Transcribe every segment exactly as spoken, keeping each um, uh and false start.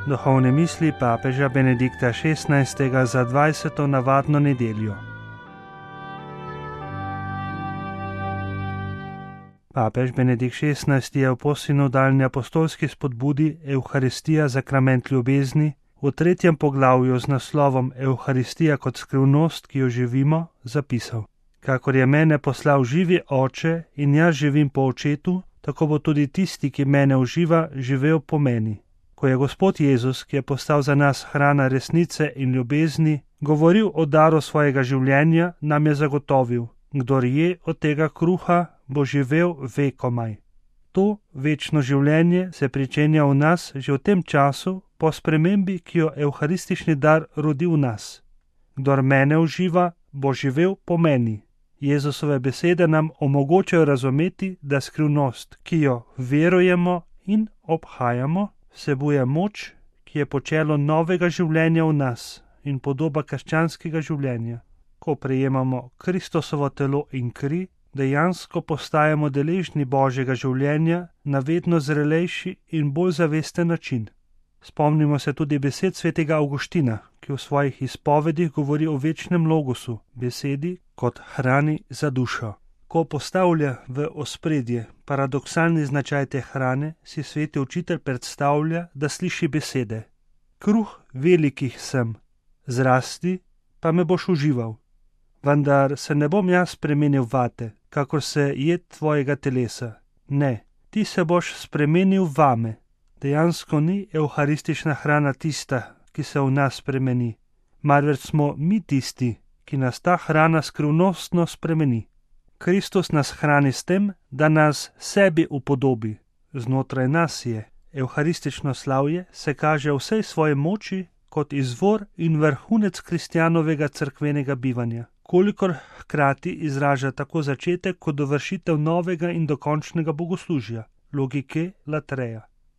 Duhovne misli papeža Benedikta šestnajstega za dvajseto navadno nedeljo. Papež Benedikt šestnajsti je v postsinodalni apostolski spodbudi Evharistija sakrament ljubezni v tretjem poglavju z naslovom Evharistija kot skrivnost, ki jo živimo, zapisal: Kakor je mene poslal živi Oče in jaz živim po Očetu, tako bo tudi tisti, ki mene uživa, živel po meni. Ko je Gospod Jezus, ki je postal za nas hrana resnice in ljubezni, govoril o daru svojega življenja, nam je zagotovil: kdor je od tega kruha, bo živel vekomaj. To večno življenje se pričenja v nas že v tem času po spremembi, ki jo evharistični dar rodi v nas. Kdor mene uživa, bo živel po meni. Jezusove besede nam omogočajo razumeti, da skrivnost, ki jo verujemo in obhajamo, vsebuje moč, ki je počelo novega življenja v nas in podoba krščanskega življenja. Ko prejemamo Kristosovo telo in kri, dejansko postajamo deležni Božjega življenja na vedno zrelejši in bolj zavesten način. Spomnimo se tudi besed svetega Avguština, ki v svojih izpovedih govori o večnem logosu, besedi kot hrani za dušo. Ko postavlja v ospredje paradoksalni značaj te hrane, si sveti učitelj predstavlja, da sliši besede: kruh velikih sem, zrasti pa me boš užival. Vendar se ne bom jaz spremenil vate, kakor se jed tvojega telesa. Ne, ti se boš spremenil vame. Dejansko ni evharistična hrana tista, ki se v nas spremeni, marveč smo mi tisti, ki nas ta hrana skrivnostno spremeni. Kristus nas hrani s tem, da nas sebi upodobi. Znotraj nas je. Evharistično slavje se kaže v vsej svoji moči kot izvor in vrhunec kristjanovega cerkvenega bivanja, kolikor hkrati izraža tako začetek kot dovršitev novega in dokončnega bogoslužja, logike latreja.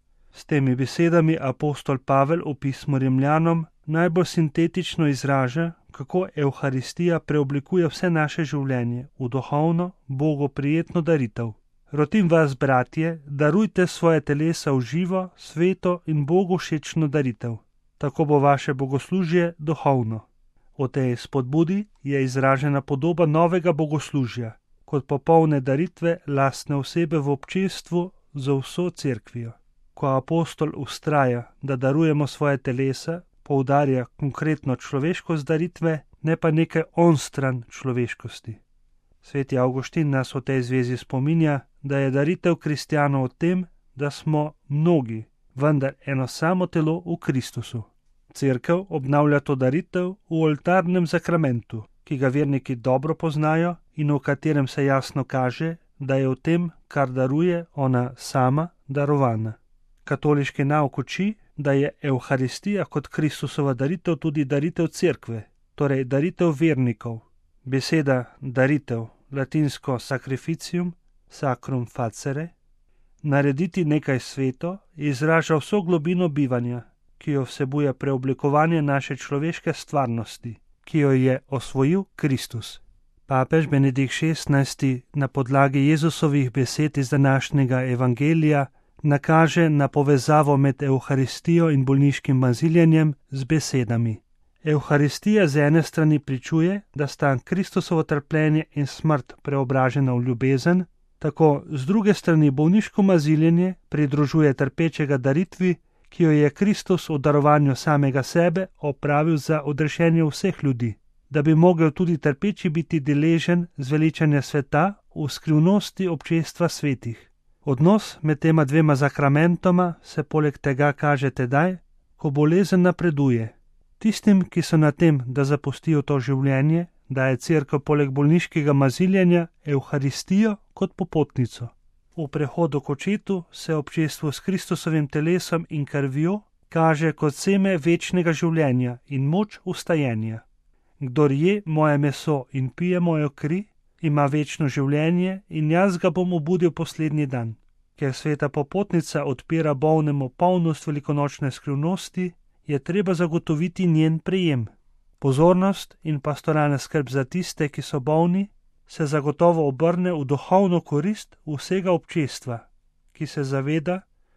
S temi besedami apostol Pavel v pismu Rimljanom najbolj sintetično izraža, kako Evharistija preoblikuje vse naše življenje v duhovno, Bogu prijetno daritev. Rotim vas, bratje, darujte svoje telesa v živo, sveto in Bogu všečno daritev. Tako bo vaše bogoslužje duhovno. V tej spodbudi je izražena podoba novega bogoslužja, kot popolne daritve lastne osebe v občestvu z vso cerkvijo. Ko apostol vztraja, da darujemo svoje telesa, poudarja konkretno človeškost daritve, ne pa nekaj onstran človeškosti. Sveti Avguštin nas v tej zvezi spominja, da je daritev kristjanov v tem, da smo mnogi, vendar eno samo telo v Kristusu. Cerkev obnavlja to daritev v oltarnem sakramentu, ki ga verniki dobro poznajo in v katerem se jasno kaže, da je v tem, kar daruje, ona sama darovana. Katoliški nauk uči, da je Evharistija kot Kristusova daritev tudi daritev cerkve, torej daritev vernikov. Beseda daritev, latinsko sacrificium, sacrum facere, narediti nekaj sveto, izraža vso globino bivanja, ki jo vsebuje preoblikovanje naše človeške stvarnosti, ki jo je osvojil Kristus. Papež Benedikt šestnajsti na podlagi Jezusovih besed iz današnjega evangelija nakaže na povezavo med Evharistijo in bolniškim maziljenjem z besedami. Evharistija z ene strani pričuje, da sta Kristusovo trpljenje in smrt preobražena v ljubezen, tako z druge strani bolniško maziljenje pridružuje trpečega daritvi, ki jo je Kristus v darovanju samega sebe opravil za odrešenje vseh ljudi, da bi mogel tudi trpeči biti deležen zveličanja sveta v skrivnosti občestva svetih. Odnos med tema dvema zakramentoma se poleg tega kaže tedaj, ko bolezen napreduje. Tistim, ki so na tem, da zapustijo to življenje, daje cerkev poleg bolniškega maziljenja Evharistijo kot popotnico. V prehodu k Očetu se občestvo s Kristusovim telesom in krvjo kaže kot seme večnega življenja in moč vstajenja. Kdor je moje meso in pije mojo kri, ima večno življenje in jaz ga bom obudil poslednji dan. Ker sveta popotnica odpira bolnemu polnost velikonočne skrivnosti, je treba zagotoviti njen prejem. Pozornost in pastoralna skrb za tiste, ki so bolni, se zagotovo obrne v duhovno korist vsega občestva, ki se zaveda,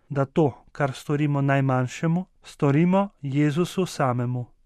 da to, kar storimo najmanjšemu, storimo Jezusu samemu.